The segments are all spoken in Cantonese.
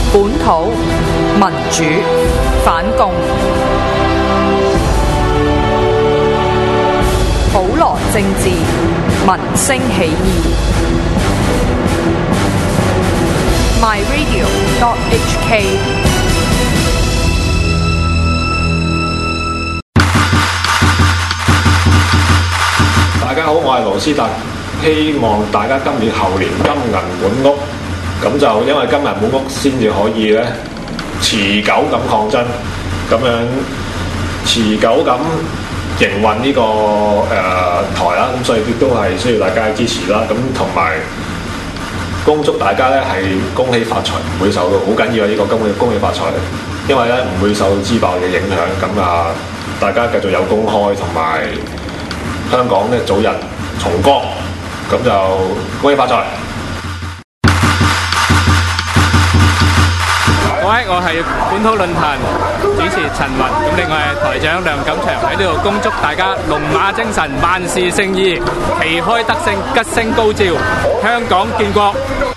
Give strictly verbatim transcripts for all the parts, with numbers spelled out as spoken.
本土民主反共，普羅政治民聲起義。My Radio dot H K。 大家好，我係羅斯達，希望大家今年後年金銀滿屋，咁就因為金銀滿屋先至可以咧持久咁抗爭，咁樣持久咁營運呢個誒、呃、台啦，咁所以亦都係需要大家嘅支持啦，咁同埋恭祝大家咧係恭喜發財，唔會受到好緊要嘅呢個恭喜恭喜發財，因為咧唔會受到資爆嘅影響，咁啊大家繼續有工開同埋。香港咧早日重光，咁就恭喜發財！ 各位，我係本土論壇主持陳雲，咁另外係台長梁錦祥喺呢度恭祝大家龍馬精神，萬事勝意，旗開得勝，吉星高照，香港建國！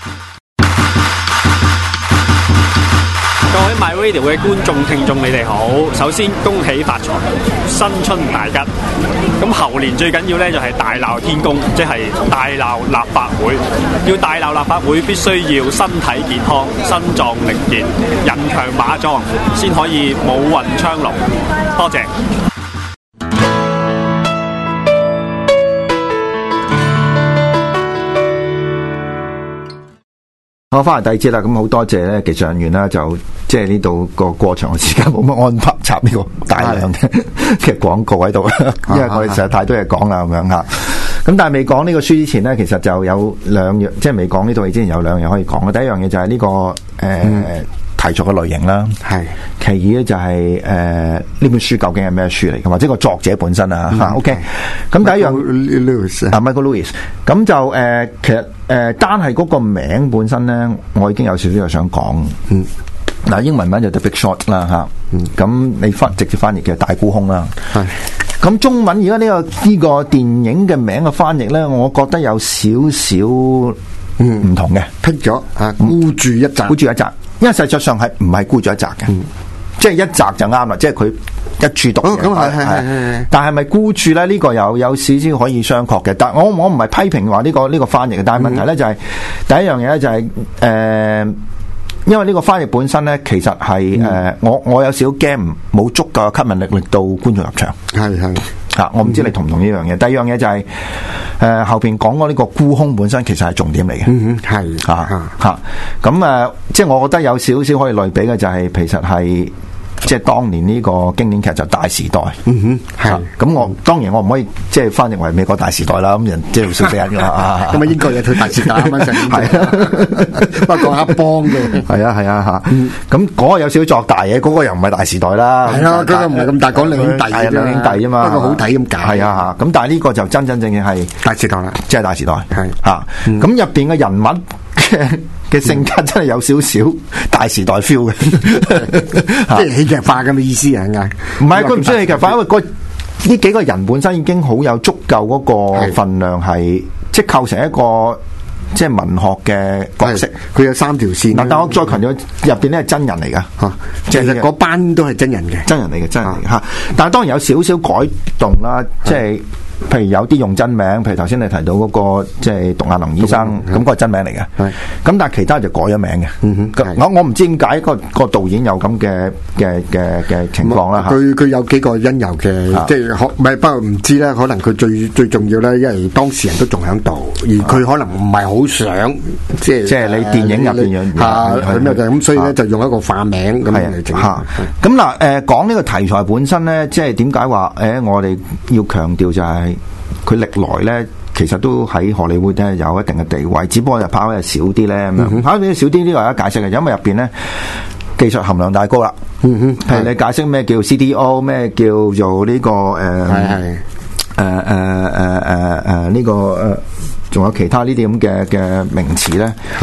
各位 My Radio 嘅觀眾聽眾，你哋好！首先恭喜發財，新春大吉。咁猴年最緊要咧就係大鬧天宮，即係大鬧立法會。要大鬧立法會，必須要身體健康、身壯力健、人強馬壯，先可以武運昌隆。多謝。 我翻嚟第二節啦，咁好多謝咧技術人員啦，就即係呢度個過場嘅時間冇乜安排插呢個大量嘅嘅廣告喺度，因為我哋實在太多嘢講啦咁樣吓。咁但係未講呢個書之前咧，其實就有兩樣，即係未講呢套戲之前有兩樣可以講嘅。第一樣嘢就係呢、這個誒、呃嗯、題材嘅類型啦，係。其二咧就係誒呢本書究竟係咩書嚟嘅，或者個作者本身啊吓。OK， 咁第一樣 Lewis 啊 Michael Lewis， 咁就誒、呃、其實誒、呃、單係嗰個名本身咧，我已經有少少嘢想講。嗯，嗱英文名就 The Big Short 啦吓。嗯，咁你翻直接翻譯嘅大沽空啦。係。咁中文而家呢個呢、這個電影嘅名嘅翻譯咧，我覺得有少少嗯唔同嘅， 剔咗啊，孤注一擲， 孤注一擲，因為實際上係唔係孤注一擲嘅，嗯、即係一擲就啱啦，即係佢一注獨。咁係係係，但係咪孤注咧？呢、這個有有少少可以商榷嘅。但係我我唔係批評話呢、這個呢、這個翻譯嘅，但係問題咧就係、是嗯、第一樣嘢咧就係、是、誒。呃因為呢個翻譯本身咧，其實係誒、嗯呃，我我有少少驚冇足夠嘅吸引力，令到觀眾入場。係係吓，我唔知你同唔同呢樣嘢。第二樣嘢就係、是、誒、呃、後邊講過呢個沽空本身其實係重點嚟嘅。嗯係吓吓，咁誒、呃，即係我覺得有少少可以類比嘅就係、是，其實係。即係當年呢個經典劇就《大時代》。嗯哼，係。咁我當然我唔可以即係翻譯為美國大時代啦。咁人即係笑死人㗎啦。咁啊英國有套大時代啱啱上。係啊，不過講黑幫嘅。係啊係啊嚇。咁嗰個有少少作大嘅，嗰個又唔係大時代啦。係啊，嗰個唔係咁大，講兩兄弟。係兩兄弟啫嘛。不過好睇咁解。係啊嚇。咁但係呢個就真真正正係大時代啦，即係大時代。係嚇。咁入邊嘅人物嘅嘅性格真係有少少大時代 feel 嘅，即係戲劇化咁嘅意思啊？係咪？唔係，佢唔需要戲劇化，因為嗰呢幾個人本身已經好有足夠嗰個份量，係即係構成一個即係文學嘅角色。佢有三條線。嗱，但我再強調，入邊咧係真人嚟噶，嚇，其實嗰班都係真人嘅，真人嚟嘅，真人嚟嚇。但係當然有少少改動啦，即係。譬如有啲用真名，譬如頭先你提到嗰、那個即係獨眼龍醫生，咁嗰個係真名嚟嘅。係，咁但係其他就改咗名嘅。嗯哼，我我唔知點解個個導演有咁嘅嘅嘅嘅情況啦。佢佢有幾個因由嘅，即係可唔係？不過唔知咧，可能佢最最重要咧，因為當事人都仲喺度，而佢可能唔係好想，即係即係你電影入邊樣嚇咁就咁，所以咧就用一個化名咁嚟整嚇。咁嗱誒，講呢個題材本身咧，即係點解話誒？我哋要強調就係、是。佢歷來咧，其實都喺荷里活咧有一定嘅地位，只不過就跑得少啲咧咁樣。跑得少啲呢個有得解釋嘅，因為入邊咧技術含量太高啦。嗯哼，係你解釋咩叫 C D O， 咩叫做呢、這個誒係係誒誒誒誒誒呢個誒，仲、呃、有其他呢啲咁嘅嘅名詞咧。係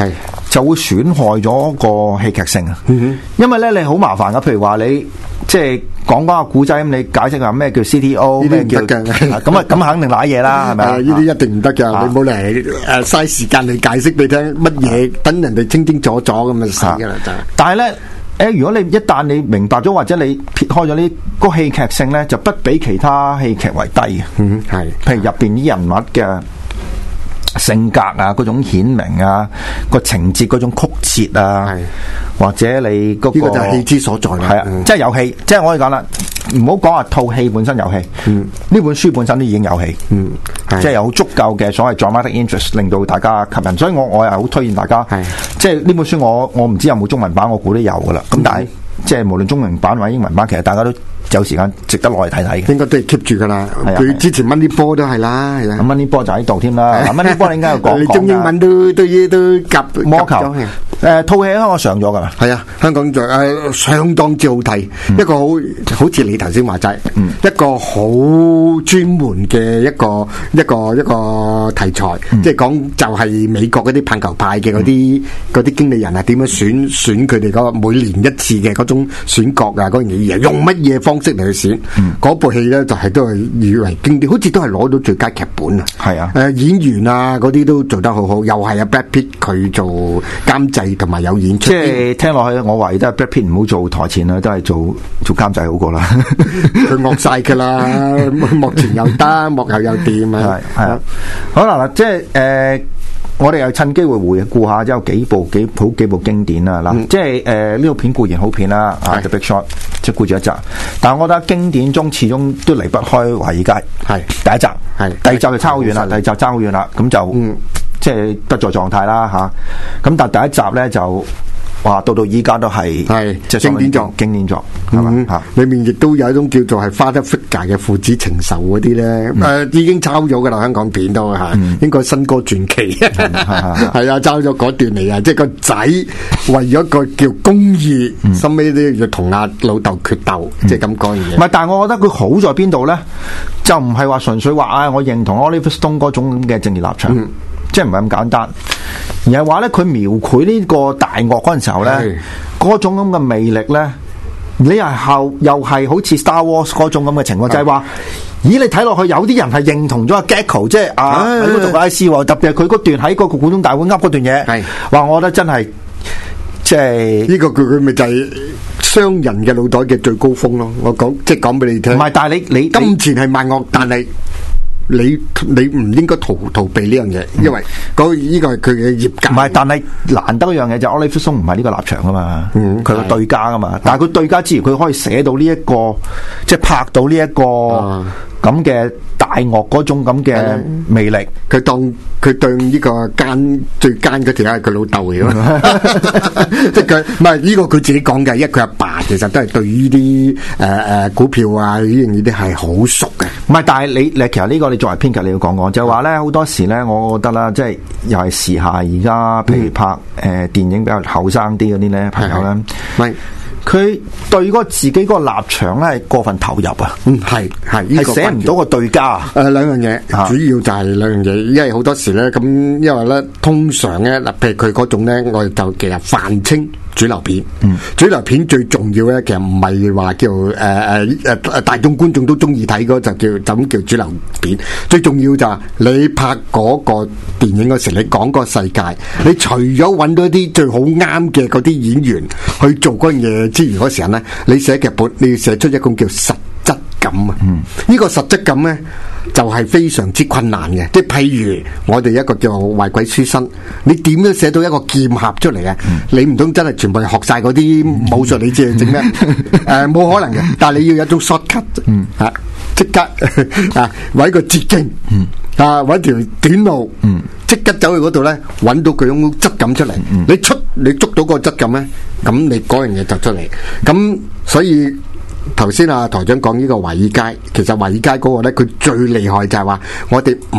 就會損害咗個戲劇性啊。嗯、因為咧你好麻煩噶，譬如話你即係講翻個古仔咁，你解釋下咩叫 C T O， 咩叫咁啊？咁肯定瀨嘢啦，係咪啊？ 呢啲一定唔得噶，你冇嚟誒嘥時間嚟解釋俾你聽乜嘢，等人哋清清楚楚咁就死噶啦就。 但係咧。誒，如果你一旦你明白咗，或者你撇開咗呢個戲劇性咧，就不比其他戲劇為低嘅。 嗯，係。 譬如入邊啲人物嘅性格啊，嗰種顯明啊，個情節嗰種曲折啊，或者你嗰、那個，呢個就係戲之所在啦。係啊，嗯、即係有戲，即係我可以講啦，唔好講話套戲本身有戲。嗯，呢本書本身都已經有戲。嗯，即係有好足夠嘅所謂 dramatic interest， 令到大家吸引。所以我我又好推薦大家。係，即係呢本書我我唔知有冇中文版，我估都有噶啦。咁、嗯、但係即係無論中文版或者英文版，其實大家都有時間值得攞嚟睇睇嘅， 應該都係 keep 住噶啦。佢之前 Moneyball 都係啦，係啊。 Moneyball 就喺度添啦。Moneyball 你應該有講講。 你中英文都都都夾魔球。誒，套戲喺香港上咗㗎嘛？ 係啊，香港就誒相當之好睇，一個好好似你頭先話齋，一個好專門嘅一個一個一個題材，即係講就係美國嗰啲棒球派嘅嗰啲嗰啲經理人啊，點樣選選佢哋嗰個每年一次嘅嗰種選角啊，嗰樣嘢用乜嘢方式嚟去選？嗰部戲咧就係都係以為經典，好似都係攞到最佳劇本啊！係啊，誒演員啊嗰啲都做得好好，又係阿 Brad Pitt 佢做監製。同埋有演出， 即係聽落去，我懷疑都係 Brad Pitt 唔好做台前啦，都係做做監製好過啦。 佢惡晒噶啦，幕前又得，幕後又掂啊！ 係係啊，好啦嗱，即係誒、呃，我哋又趁機會回顧下，即係有幾部幾好幾部經典啦嗱，嗯、即係誒呢套片固然好片啦，啊《The Big Short》即係顧住一集，但係我覺得經典中始終都離不開華爾街，係第一集，係第二集就差好遠啦，第二集差好遠啦，咁就。嗯即係不在狀態啦吓，咁但係第一集咧就話到到依家都係係即係經典作，經典作係嘛吓， 裏面亦都有一種叫做係 father figure 嘅父子情仇嗰啲咧，誒已經抄咗噶啦，香港片都吓，應該新歌傳奇係啊，抄咗嗰段嚟啊，即係個仔為咗個叫公義，收尾都要同阿老豆決鬥，即係咁講嘢。 唔係，但係我覺得佢好在邊度咧，就唔係話純粹話啊，我認同 Oliver Stone 嗰種嘅政治立場。即係唔係咁簡單，而係話咧佢描繪呢個大鱷嗰陣時候咧，嗰種咁嘅魅力咧，你係後又係好似 Star Wars 嗰種咁嘅情況，就係話，咦你睇落去有啲人係認同咗阿 Gecko， 即係啊喺嗰度 I C， 特別係佢嗰段喺嗰個股東大會噏嗰段嘢，係話我覺得真係即係呢個佢佢咪就係商人嘅腦袋嘅最高峰咯。我講即係講俾你聽， 唔係，但係你你金錢係萬惡，但係。你你唔應該逃逃避呢樣嘢，因為嗰呢個係佢嘅業界。 唔係，但係難得一樣嘢就 Oliver Stone 唔係呢個立場啊嘛，佢個、嗯、對家啊嘛。是但係佢對家之餘，佢可以寫到呢、這、一個，即係拍到呢、這、一個咁嘅、嗯、大鱷嗰種咁嘅魅力。 佢、嗯、當佢對呢個奸最奸嗰條係佢老豆嚟咯，即係佢唔係呢個佢自己講嘅，因為佢阿爸其實都係對於啲誒誒股票啊呢樣嘢啲係好熟嘅。 唔係，但係你你其實呢個你作為編劇你要講講，就係話咧好多時咧，我覺得啦，即係又係時下而家，譬如拍誒、呃、電影比較後生啲嗰啲咧朋友咧，係佢對嗰自己嗰個立場咧係過分投入啊， 嗯係係係寫唔到個對家啊， 誒兩樣嘢，主要就係兩樣嘢，因為好多時咧咁，因為咧通常咧嗱，譬如佢嗰種咧，我哋就其實泛稱主流片，嗯，主流片最重要咧，其實唔係話叫誒誒誒誒大眾觀眾都中意睇嗰就叫就咁叫主流片，最重要就係你拍嗰個電影嗰時，你講個世界，你除咗揾到一啲最好啱嘅嗰啲演員去做嗰樣嘢之餘，嗰時候咧，你寫劇本你要寫出一種叫實質感啊，嗯，呢個實質感咧就係非常之困難嘅，即係譬如我哋一個叫壞鬼書生，你點樣寫到一個劍俠出嚟嘅？嗯、你唔通真係全部學晒嗰啲武術，你知係整咩？誒、呃，冇可能嘅。但係你要有一種 shortcut，嗯，吓即刻啊，搵個捷徑，嗯，啊，搵條短路，嗯，即刻走去嗰度咧，搵到佢種質感出嚟。嗯、你出你捉到個質感咧，咁你嗰樣嘢就出嚟。咁所以。頭先啊台長講呢個華爾街，其實華爾街嗰個咧，佢最厲害就係話我哋唔識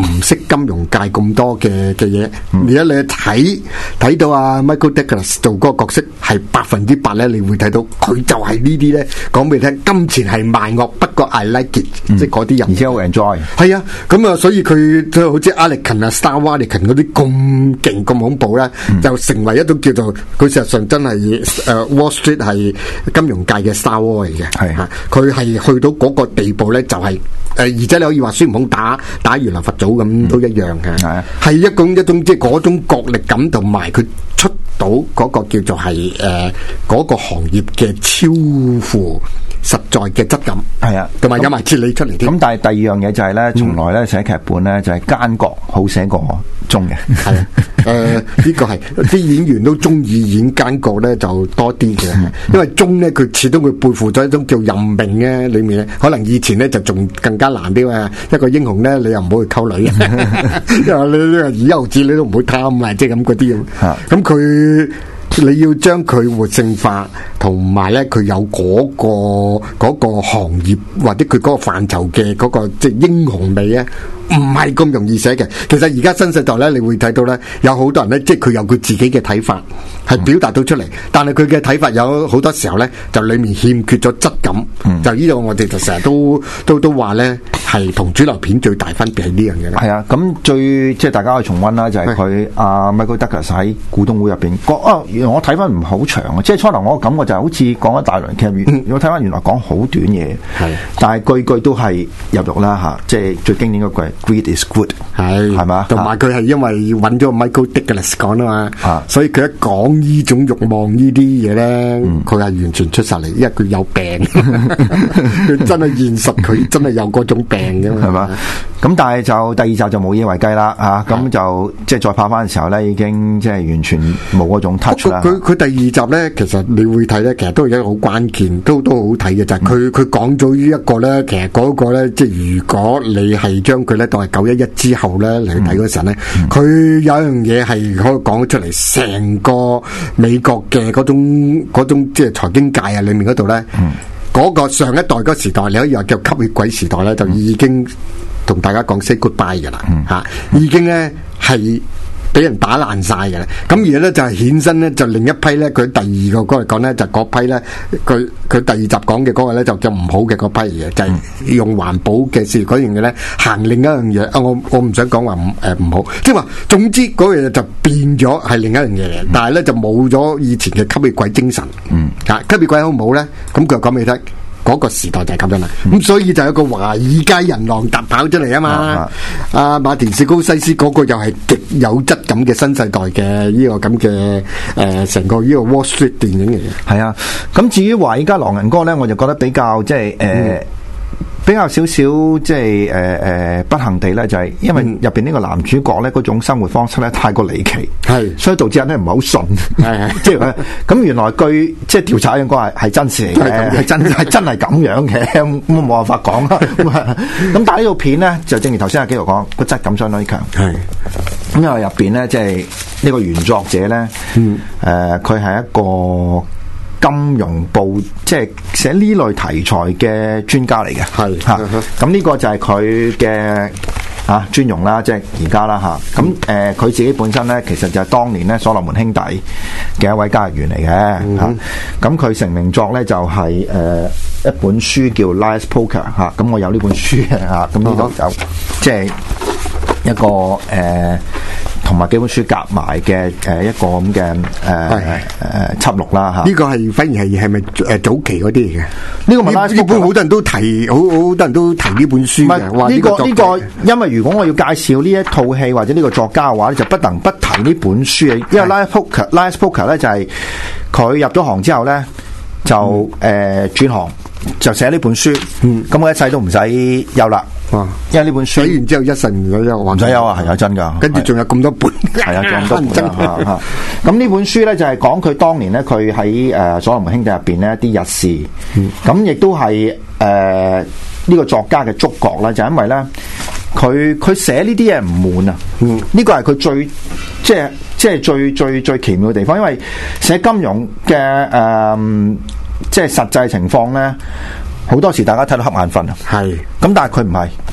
金融界咁多嘅嘅嘢。而家、嗯、你睇睇到啊 Michael Douglas 做嗰個角色係百分之百咧，你會睇到佢就係呢啲咧，講俾你聽，金錢係萬惡，不過 I like it，、嗯、即係嗰啲人， 而且好 enjoy。係啊，咁啊，所以佢就好似 Alekin 啊、Star Wars 嗰啲咁勁、咁恐怖咧，嗯、就成為一種叫做佢事實上真係誒、uh, Wall Street 係金融界嘅 Star Wars 嚟嘅。係嚇，佢係去到嗰個地步咧，就係、是、誒，而且你可以話孫悟空打打如來佛祖咁、嗯、都一樣嘅。係係一種一種即係嗰種角力感同埋佢出到嗰個叫做係誒嗰個行業嘅超乎實在嘅質感。係啊，同埋有埋哲理出嚟添。咁但係第二樣嘢就係咧，從來咧寫劇本咧就係奸角好寫過忠嘅。係啊，誒呢個係啲演員都中意演奸角咧就多啲嘅，因為忠咧佢始終佢背負咗一種叫任命嘅裏面咧，可能以前咧就仲更加難啲啊。一個英雄咧你又唔好去溝女，因為你你以後子你都唔會貪啊，即係咁嗰啲咁。咁佢。你要將佢活性化，同埋咧佢有嗰、嗰個嗰、嗰個行業或者佢嗰個範疇嘅嗰個即係英雄味咧，唔係咁容易寫嘅。其實而家新世代咧，你會睇到咧，有好多人咧，即係佢有佢自己嘅睇法，係表達到出嚟。但係佢嘅睇法有好多時候咧，就裡面欠缺咗質感。嗯、就呢度我哋就成日都都都話咧，係同主流片最大分別係呢樣嘢啦。係啊，咁最即係大家可以重溫啦，就係佢阿 Michael Douglas 喺股東會入邊講啊。我睇翻唔係好長啊，即係初頭我感覺就係好似講一大輪劇，嗯、我睇翻原來講好短嘢，係，但係句句都係入肉啦吓，即係最經典嗰句 Greed is good， 係係嘛，同埋佢係因為揾咗 Michael Douglas 講啊嘛，啊所以佢一講呢種慾望呢啲嘢咧，佢係、嗯、完全出晒嚟，因為佢有病，佢真係現實，佢真係有嗰種病嘅嘛，係嘛，咁但係就第二集就冇嘢為雞啦吓，咁、啊、就即係再拍翻嘅時候咧，已經即係完全冇嗰種 touch 啦。佢佢第二集咧，其實你會睇咧，其實都係一個好關鍵，都都好好睇嘅就係佢佢講咗呢一個咧，其實嗰個咧，即係如果你係將佢咧當係九一一之後咧嚟睇嗰陣咧，佢、嗯、有一樣嘢係可以講出嚟，成個美國嘅嗰種嗰種即係財經界啊裏面嗰度咧，嗰、嗯、個上一代嗰個時代，你可以話叫吸血鬼時代咧，就已經同大家講 say goodbye 嘅啦，嚇、嗯，已經咧係。俾人打爛晒嘅啦，咁而咧就係衍生咧，就另一批咧，佢第二個嗰嚟講咧，就嗰批咧，佢佢第二集講嘅嗰個咧，就就唔好嘅嗰批嘢，就係、是、用環保嘅事嗰樣嘢咧，行另一樣嘢。啊，我我唔想講話唔誒唔好，即係話總之嗰樣嘢就變咗係另一樣嘢嚟，但係咧就冇咗以前嘅吸血鬼精神。嗯，啊，吸血鬼好唔好咧？咁佢又講俾你聽。嗰個時代就係咁樣啦，咁、嗯、所以就有個華爾街人狼突跑出嚟啊嘛！阿、啊、馬田史高西斯嗰個又係極有質感嘅新世代嘅呢個咁嘅誒成個呢個 Wall Street 電影嚟嘅。係啊，咁至於華爾街狼人哥咧，我就覺得比較即係誒。呃嗯比較少少即係誒誒不幸地咧，就係、是、因為入邊呢個男主角咧嗰種生活方式咧太過離奇，係是所以導致人咧唔係好順，係即係咁原來據即係調查應該係係真事嚟嘅，係真係真係咁樣嘅，咁冇辦法講啦。咁但係呢套片咧就正如頭先阿紀陶講，個質感相當之強，係咁是因為入邊咧即係呢個原作者咧，誒佢係一個。金融部即係寫呢類題材嘅專家嚟嘅，係吓咁呢個就係佢嘅啊專用啦，即係而家啦吓。咁誒佢自己本身咧，其實就係當年咧所羅門兄弟嘅一位交易員嚟嘅吓。咁佢、嗯啊、成名作咧就係、是、誒、呃、一本書叫《Liar's Poker》吓、啊。咁我有呢本書嘅吓。咁呢度就即係一個誒。呃同埋幾本書夾埋嘅誒一個咁嘅誒誒輯錄啦嚇，呢個係反而係係咪誒早期嗰啲嚟嘅？呢個咪呢本好多人都提，好好多人都提呢本書嘅。呢個呢個，因為如果我要介紹呢一套戲或者呢個作家嘅話咧，就不能不提呢本書嘅。因為 Liar's Poker，Liar's Poker 咧就係佢入咗行之後咧就誒轉行就寫呢本書，咁我一世都唔使憂啦。哇！因為呢本書寫完之後一世唔使憂，唔使憂啊，係有真噶。跟住仲有咁多本，係啊，仲有咁多本啊！咁呢本書咧就係講佢當年咧，佢喺誒所羅門兄弟入邊咧啲日事，咁亦都係誒呢個作家嘅觸覺啦，就因為咧佢佢寫呢啲嘢唔悶啊，呢個係佢最即係即係最最最奇妙嘅地方，因為寫金融嘅誒即係實際情況咧。好多時大家睇到瞌眼瞓啊，係咁，但係佢唔係，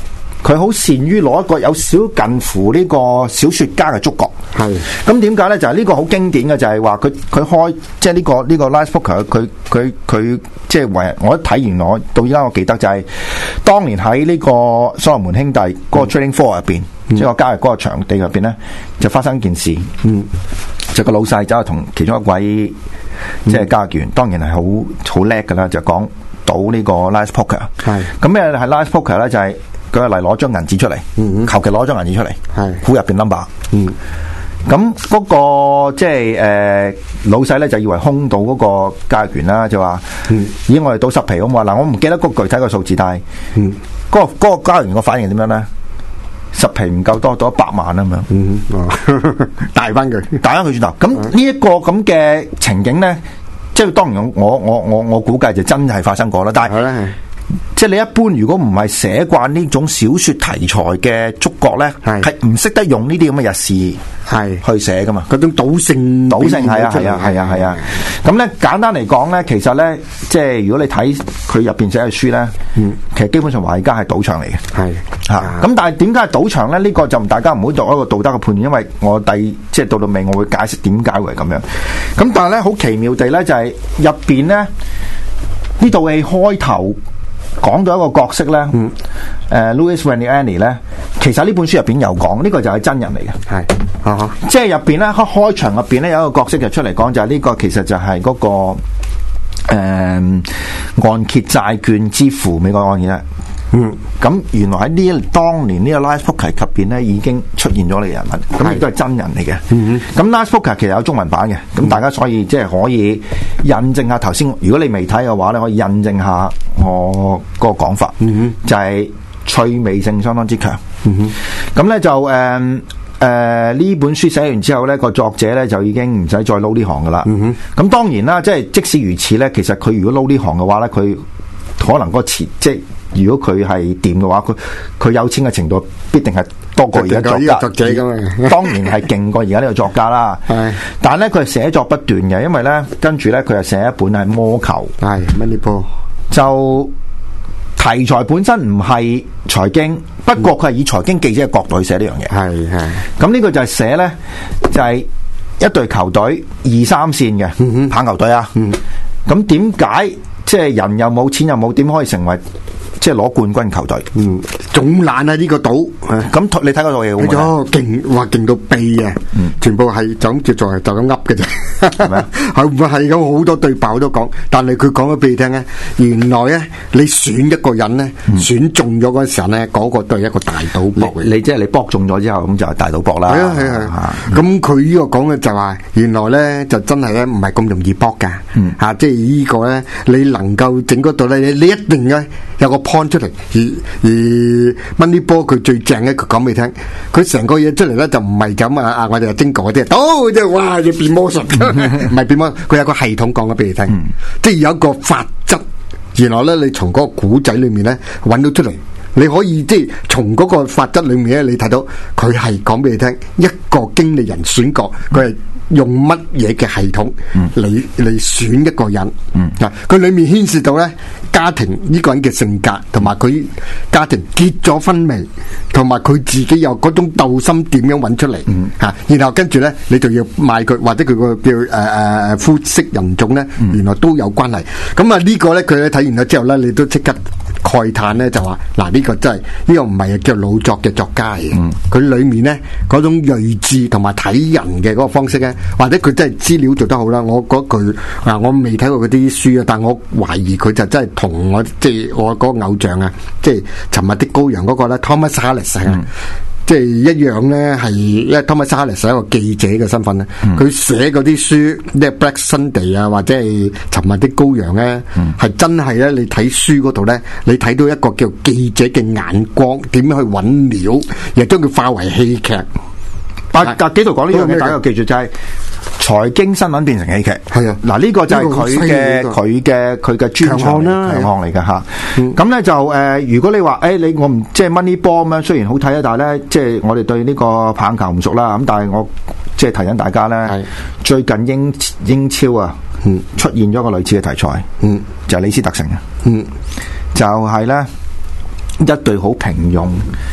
佢好善於攞一個有少近乎呢個小說家嘅觸覺。 係咁點解咧？就係、是、呢個好經典嘅，就係話佢佢開即係呢個呢、這個 Last Poker，佢佢佢即係為我一睇完我到而家我記得就係、是、當年喺呢個所羅門兄弟嗰個 Trading Floor 入邊，即係個交易嗰個場地入邊咧，就發生一件事。嗯，就個老細走去同其中一位即係交易員，當然係好好叻噶啦，就講賭呢個 Last Poker。係咁咩係 Last Poker 咧？就係佢嚟攞張銀紙出嚟，求其攞張銀紙出嚟，係估入邊 number。嗯。咁嗰、那個即係誒老細咧就以為空到嗰個交易員啦，就話：嗯，咦，我哋賭十皮好嘛？嗱，我唔記得個具體個數字，但係，嗯，嗰、那個嗰、那個交易員個反應點樣咧？十皮唔夠多，賭一百萬啊嘛，嗯，哦，大翻佢，大翻佢轉頭。咁呢一個咁嘅情景咧，即係當然我我我我估計就真係發生過啦。但係，即係你一般如果唔係寫慣呢種小說題材嘅觸覺咧，係唔識得用呢啲咁嘅日事係去寫噶嘛？嗰種賭性，賭性係啊係啊係啊係啊。咁咧簡單嚟講咧，其實咧即係如果你睇佢入邊寫嘅書咧，嗯，其實基本上華爾街係賭場嚟嘅，係吓。咁但係點解係賭場咧？呢個就大家唔好作一個道德嘅判斷，因為我第即係到到尾我會解釋點解會係咁樣。咁但係咧好奇妙地咧就係入邊咧呢套戲開頭。講到一個角色咧，誒、嗯呃、Louis Ranieri 咧，其實呢本書入邊有講，呢、這個就係真人嚟嘅，係，啊、即係入邊咧開開場入邊咧有一個角色就出嚟講，就係、是、呢個其實就係嗰、那個誒、呃、按揭債券之父美國按揭啦。嗯，咁原來喺呢一當年呢個 Last Poker 入邊咧已經出現咗呢個人物，咁亦都係真人嚟嘅。嗯咁 Last Poker 其實有中文版嘅，咁、嗯、大家所以即係可以印證下頭先，如果你未睇嘅話咧，可以印證下我個講法。嗯就係趣味性相當之強。嗯咁咧就誒誒呢本書寫完之後咧，個作者咧就已經唔使再撈呢行噶啦。嗯咁當然啦，即係即使如此咧，其實佢如果撈呢行嘅話咧，佢可能個錢即係。如果佢係掂嘅話，佢佢有錢嘅程度必定係多過而家作家。作者咁啊，當然係勁過而家呢個作家啦。係，但係咧佢係寫作不斷嘅，因為咧跟住咧佢係寫一本係魔球。係 Moneyball 就題材本身唔係財經，不過佢係以財經記者嘅角度去寫呢樣嘢。係係。咁呢個就係寫咧，就係、是、一隊球隊二三線嘅棒球隊啊。咁點解即係人又冇錢又冇，點可以成為？即係攞冠軍球隊，嗯，總懶啊呢個賭，咁你睇嗰套嘢好冇？勁，哇勁到痹啊！嗯，全部係就咁叫做係就咁噏嘅啫，係咪啊？係唔係咁好多對白都講？但係佢講咗俾你聽咧，原來咧你選一個人咧，選中咗嗰時候咧，嗰個都係一個大賭博嘅。你即係你博中咗之後，咁就係大賭博啦。係啊係啊，咁佢呢個講嘅就話，原來咧就真係咧唔係咁容易博噶，吓即係呢個咧，你能夠整嗰度咧，你你一定咧有個 point 出嚟，而而 Moneyball 佢最正咧，佢講俾你聽，佢成個嘢出嚟咧就唔係咁啊啊！我哋係精講嗰啲，哦即係哇要變魔術，唔係變魔術，佢有個系統講咗俾你聽，嗯、即係有一個法則。原來咧，你從嗰個古仔裏面咧揾到出嚟，你可以即係從嗰個法則裏面咧，你睇到佢係講俾你聽，一個經理人選角，佢係。用乜嘢嘅系統嚟嚟選一個人？啊，佢裏面牽涉到咧家庭呢個人嘅性格，同埋佢家庭結咗婚未，同埋佢自己有嗰種鬥心點樣揾出嚟？吓，然後跟住咧，你就要賣佢，或者佢個叫誒誒膚色人種咧，原來都有關係。咁啊呢個咧，佢咧睇完咗之後咧，你都即刻慨嘆咧，就話嗱呢個真係呢個唔係叫老作嘅作家嚟嘅，佢裏面咧嗰種睿智同埋睇人嘅嗰個方式咧。或者佢真係資料做得好啦，我嗰句啊，我未睇過嗰啲書啊，但我懷疑佢就真係同我即係我嗰個偶像啊，即係尋日的羔羊嗰個咧 Thomas Harris 啊，即係一樣咧，係因為 Thomas Harris 係一個記者嘅身份咧，佢、嗯、寫嗰啲書，即係 Black Sunday 啊，或者係尋日的羔羊咧，係、嗯、真係咧，你睇書嗰度咧，你睇到一個叫記者嘅眼光，點樣去揾料，又將佢化為戲劇。啊！格幾度講呢樣嘢，大家記住就係財經新聞變成喜劇。係啊，嗱呢個就係佢嘅佢嘅佢嘅專長啦，強項嚟嘅吓。咁咧就誒，如果你話誒你我唔即係 Moneyball 咁樣，雖然好睇啊，但係咧即係我哋對呢個棒球唔熟啦。咁但係我即係提醒大家咧，最近英英超啊，出現咗個類似嘅題材，嗯，就係李斯特城啊，嗯，就係咧一隊好平庸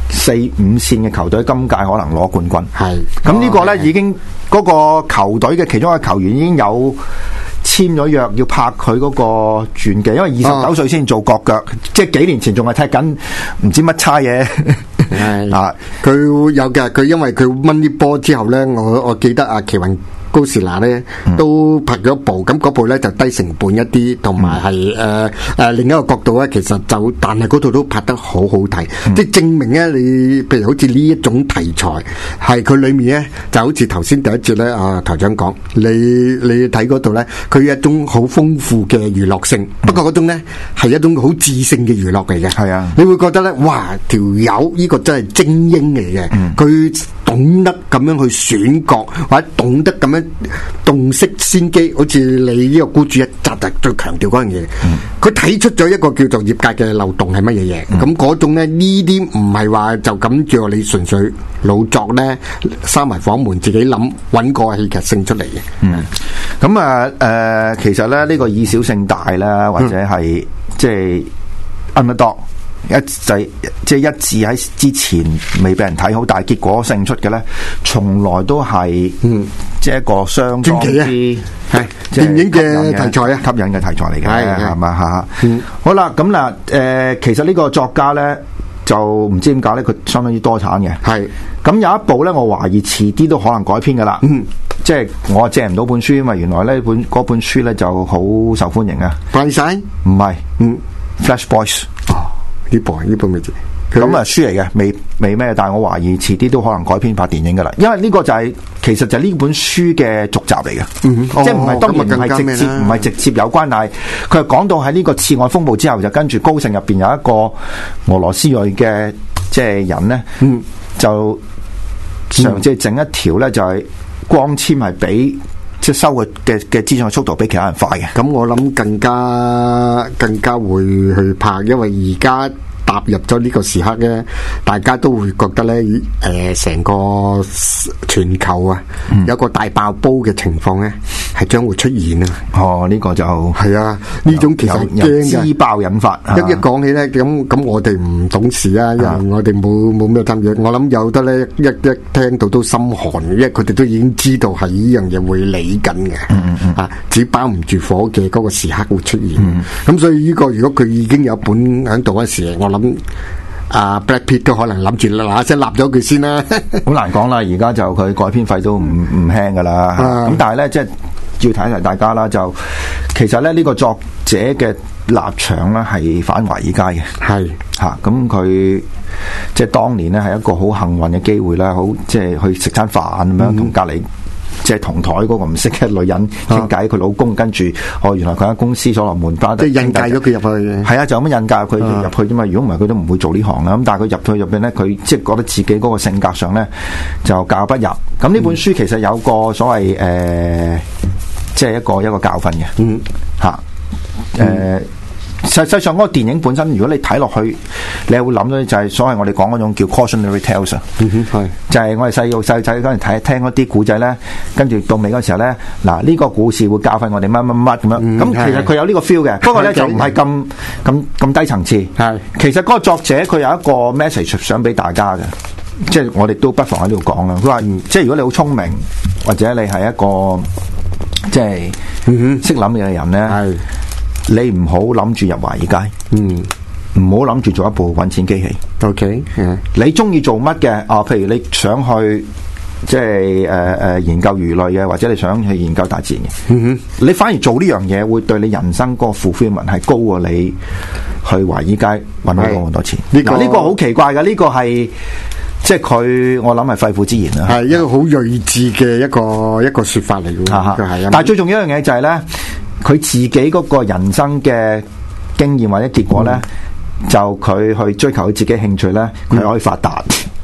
四五線嘅球隊今屆可能攞冠軍。 係咁呢個咧哦已經嗰個球隊嘅其中一個球員已經有簽咗約，要拍佢嗰個傳記，因為二十九歲先做國腳，即係幾年前仲係踢緊唔知乜差嘢。 係啊， 佢有嘅，佢因為佢掹啲波之後咧，我我記得阿奇雲高士拿咧都拍咗部，咁嗰部咧就低成本一啲，同埋係誒誒另一個角度咧，其實就但係嗰度都拍得好好睇，即係證明咧你譬如好似呢一種題材，係佢裡面咧就好似頭先第一節咧啊台長講，你你睇嗰度咧，佢有一種好豐富嘅娛樂性，不過嗰種咧係一種好智性嘅娛樂嚟嘅， 係啊， 你會覺得咧，哇條友呢個真係精英嚟嘅，佢懂得咁樣去選角，或者懂得咁樣洞悉先機，好似你呢個僱主一集就最強調嗰樣嘢。佢睇、嗯、出咗一個叫做業界嘅漏洞係乜嘢嘢。咁嗰、嗯、種咧，呢啲唔係話就咁叫你純粹老作咧，閂埋房門自己諗揾個戲劇性出嚟嘅。 嗯，咁啊誒，其實咧呢、呢個以小勝大啦，或者係、嗯、即係 underdog。一制即係一致喺之前未俾人睇好，但係結果勝出嘅咧，從來都係嗯，即係一個相當之係電影嘅題材啊， 吸引嘅題材嚟嘅，係嘛嚇？ 嗯， 好啦，咁嗱誒，其實呢個作家咧就唔知點解咧，佢相當於多產嘅，係咁有一部咧，我懷疑遲啲都可能改編噶啦，嗯，即係我借唔到本書，因為原來呢本嗰本書咧就好受歡迎啊， 快晒唔係，嗯 ，Flash Boys 哦。呢部呢部咩字？ 咁啊書嚟嘅，未未咩？但係我懷疑遲啲都可能改編拍電影噶啦，因為呢個就係、是、其實就係呢本書嘅續集嚟嘅，嗯、即係唔係當然唔係直接唔係直接有關，但係佢係講到喺呢個次按風暴之後，就跟住高盛入邊有一個俄羅斯裔嘅即係人咧，嗯、就嘗試整一條咧就係光纖係比即係收嘅嘅嘅資訊嘅速度比其他人快嘅， 咁我諗更加更加會去拍，因為而家踏入咗呢個時刻咧，大家都會覺得咧，誒、呃，成個全球啊，嗯、有個大爆煲嘅情況咧，係將會出現啊！ 哦，呢、這個就係啊，呢種其實驚嘅自爆引發。 一一講起咧，咁咁我哋唔懂事啊，因為我哋冇冇咩參與。我諗有得咧，一一聽到都心寒，因為佢哋都已經知道係呢樣嘢會理緊嘅，嗯嗯嗯啊，只包唔住火嘅嗰個時刻會出現。咁、嗯嗯、所以呢、這個如果佢已經有本喺度嗰時，我諗。咁阿 Brad Pitt 都可能諗住嗱嗱聲立咗佢先啦， 好難講啦。而家就佢改編費都唔唔輕噶啦。咁但係咧，即係要提一提大家啦。就其實咧，呢個作者嘅立場咧係反華爾街嘅，係嚇。咁佢即係當年咧係一個好幸運嘅機會啦，好即係去食餐飯咁樣同隔離。即係同台嗰個唔識嘅女人傾偈，佢、啊、老公跟住哦，原來佢間公司所羅門巴， 即係引介咗佢入去嘅。係啊，就咁樣引介佢入去啫嘛。如果唔係，佢都唔會做呢行啦。咁但係佢入去入邊咧，佢即係覺得自己嗰個性格上咧就教不入。咁呢本書其實有個所謂誒、呃，即係一個一個教訓嘅。嗯，嚇誒、呃。實際上嗰個電影本身，如果你睇落去，你係會諗到就係所謂我哋講嗰種叫 cautionary tales 啊、嗯，就係我哋細個細仔嗰陣睇聽嗰啲古仔咧，跟住到尾嗰時候咧，嗱呢、這個故事會教訓我哋乜乜乜咁樣，咁、嗯、其實佢有呢個 feel 嘅，不過咧就唔係咁咁咁低層次。係，其實嗰個作者佢有一個 message 想俾大家嘅，即係我哋都不妨喺呢度講啦。佢話，即係如果你好聰明，或者你係一個即係識諗嘢嘅人咧。係。你唔好諗住入華爾街，嗯，唔好諗住做一部揾錢機器。OK，、yeah. 你中意做乜嘅？啊，譬如你想去即係誒誒研究魚類嘅，或者你想去研究大自然嘅，嗯哼，你反而做呢樣嘢會對你人生嗰個 fulfillment係高過你去華爾街揾到咁多錢。嗱，呢個好奇怪嘅，呢、這個係即係佢，我諗係肺腑之言啦，係一個好睿智嘅一個一個說法嚟嘅。係，但係最重要一樣嘢就係咧。佢自己嗰個人生嘅經驗或者結果咧，嗯、就佢去追求佢自己興趣咧，佢可以發達。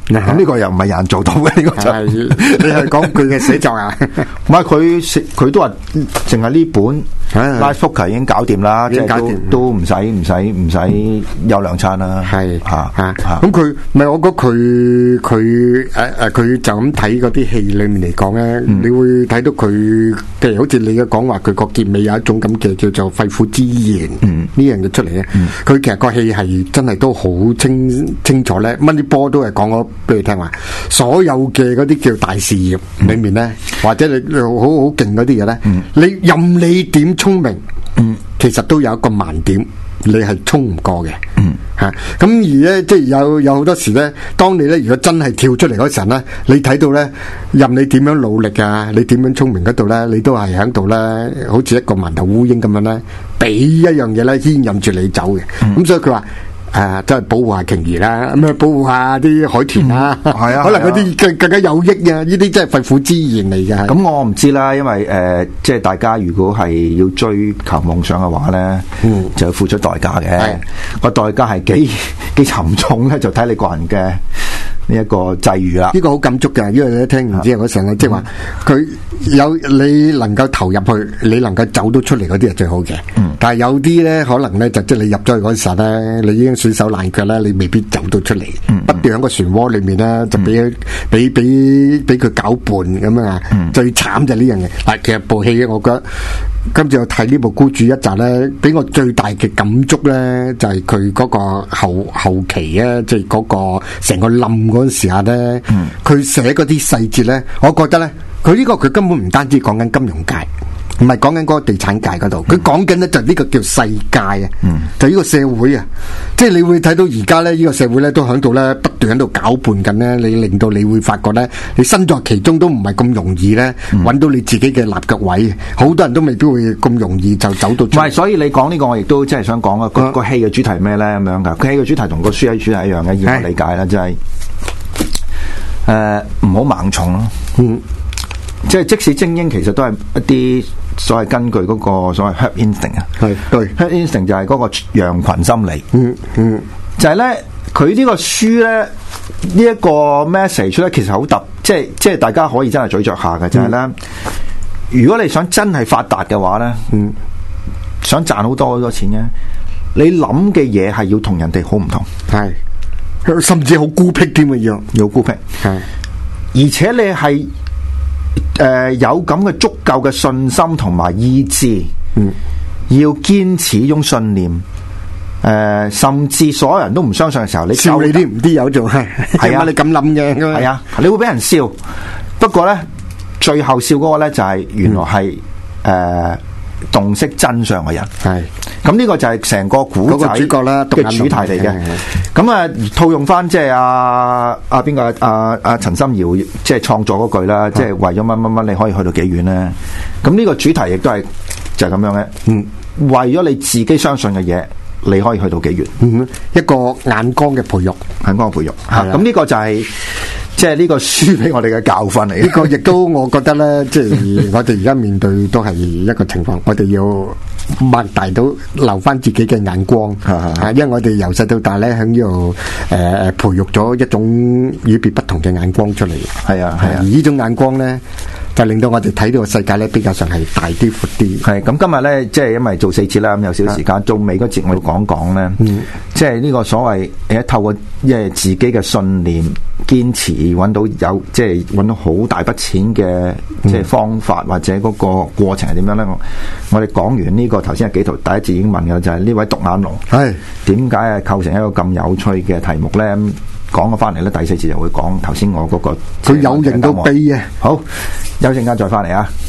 咁呢個又唔係人做到嘅，呢個就係你係講佢嘅寫作啊？ 唔係佢佢都話淨係呢本 Live Poker 已經搞掂啦，即係都都唔使唔使唔使有兩餐啦。 係嚇嚇，咁佢唔係我覺得佢佢誒誒佢就咁睇嗰啲戲裏面嚟講咧，你會睇到佢嘅好似你嘅講話，佢個結尾有一種咁嘅叫做肺腑之言呢樣嘢出嚟咧。佢其實個戲係真係都好清清楚咧，乜啲波都係講咗俾你聽話，所有嘅嗰啲叫大事業裏面咧，或者你好好勁嗰啲嘢咧，你任你點聰明，其實都有一個盲點。你係衝唔過嘅，嗯吓，咁而咧，即係有有好多時咧，當你咧如果真係跳出嚟嗰陣咧，你睇到咧，任你點樣努力啊，你點樣聰明嗰度咧，你都係喺度咧，好似一個盲頭烏蠅咁樣咧，俾一樣嘢咧牽引住你走嘅，咁、嗯、所以佢話。誒，即係保護下鯨魚啦，咁啊保護下啲海豚啦，係啊，可能嗰啲更更加有益啊！呢啲真係肺腑之言嚟嘅。 咁我唔知啦，因為誒，即係大家如果係要追求夢想嘅話咧，嗯，就要付出代價嘅。個代價係幾幾沉重咧，就睇你個人嘅呢一個際遇啦。 呢個好感觸嘅，因為你聽完之後嗰陣咧，即係話佢有你能夠投入去，你能夠走到出嚟嗰啲係最好嘅。嗯，但係有啲咧，可能咧就即係你入咗去嗰陣咧，你已經損手爛腳咧，你未必走到出嚟，嗯、不斷喺個漩渦裏面咧，就俾俾俾俾佢攪拌咁啊！嗯、最慘就係呢樣嘢。嗱，其實部戲我覺得今次我睇呢部孤注一擲咧，俾我最大嘅感觸咧，就係佢嗰個後後期咧，即係嗰個成個冧嗰陣時下咧，佢、嗯、寫嗰啲細節咧，我覺得咧，佢呢個佢根本唔單止講緊金融界。唔係講緊嗰個地產界嗰度，佢講緊咧就呢個叫世界啊，嗯、就呢個社會啊，即係你會睇到而家咧呢個社會咧都喺度咧不斷喺度攪拌緊咧，你令到你會發覺咧，你身在其中都唔係咁容易咧，揾、嗯、到你自己嘅立腳位，好多人都未必會咁容易就走到出嚟。唔係， 所以你講呢個我亦都真係想講啊，個個戲嘅主題咩咧咁樣噶？佢戲嘅主題同個書嘅主題一樣嘅，以我理解啦，就係誒唔好盲從咯。嗯，即係即使精英其實都係一啲。所謂根據嗰個所謂 herd instinct 啊，係對 herd instinct 就係嗰個羊群心理，嗯嗯，就係咧佢呢個書咧呢一個 message 咧其實好特，即係即係大家可以真係咀嚼下嘅，就係咧如果你想真係發達嘅話咧，嗯，想賺好多好多錢嘅，你諗嘅嘢係要同人哋好唔同， 係甚至好孤僻添嘅樣， 要孤僻，係，而且你係。誒、呃，有咁嘅足夠嘅信心同埋意志，嗯，要堅持呢種信念，誒、呃，甚至所有人都唔相信嘅時候，你笑你啲唔啲有做係，係啊，你咁諗嘅， 係啊，你會俾人笑，不過咧，最後笑嗰個咧就係、是、原來係誒洞悉真相嘅人，係、嗯，咁呢個就係成個古仔主角啦嘅主題嚟嘅。咁啊，套用翻即係阿阿邊個阿阿陳心遙即係創作嗰句啦，即係為咗乜乜乜你可以去到幾遠咧？咁呢個主題亦都係就係咁樣嘅。嗯，為咗你自己相信嘅嘢，你可以去到幾遠？ 嗯，一個眼光嘅培育， 眼光嘅培育。吓，咁呢個就係即係呢個書俾我哋嘅教訓嚟。 呢個亦都我覺得咧，即係我哋而家面對都係一個情況，我哋要擘大到留翻自己嘅眼光，吓，因為我哋由細到大咧喺呢度誒誒培育咗一種與別不同嘅眼光出嚟。係啊係啊，而呢種眼光咧，就令到我哋睇到個世界咧比較上係大啲闊啲。係咁今日咧，即係因為做四節啦，咁有少少時間，做尾嗰節我要講講咧，嗯、即係呢個所謂誒透過即係自己嘅信念堅持，揾到有即係揾到好大筆錢嘅即係方法、嗯、或者嗰個過程係點樣咧？我我哋講完呢、這個頭先係幾圖第一節已經問嘅就係、是、呢位獨眼龍係點解係構成一個咁有趣嘅題目咧？講咗翻嚟咧，第四節就會講頭先我嗰個佢有型到痹啊！ 好，有陣間再翻嚟啊！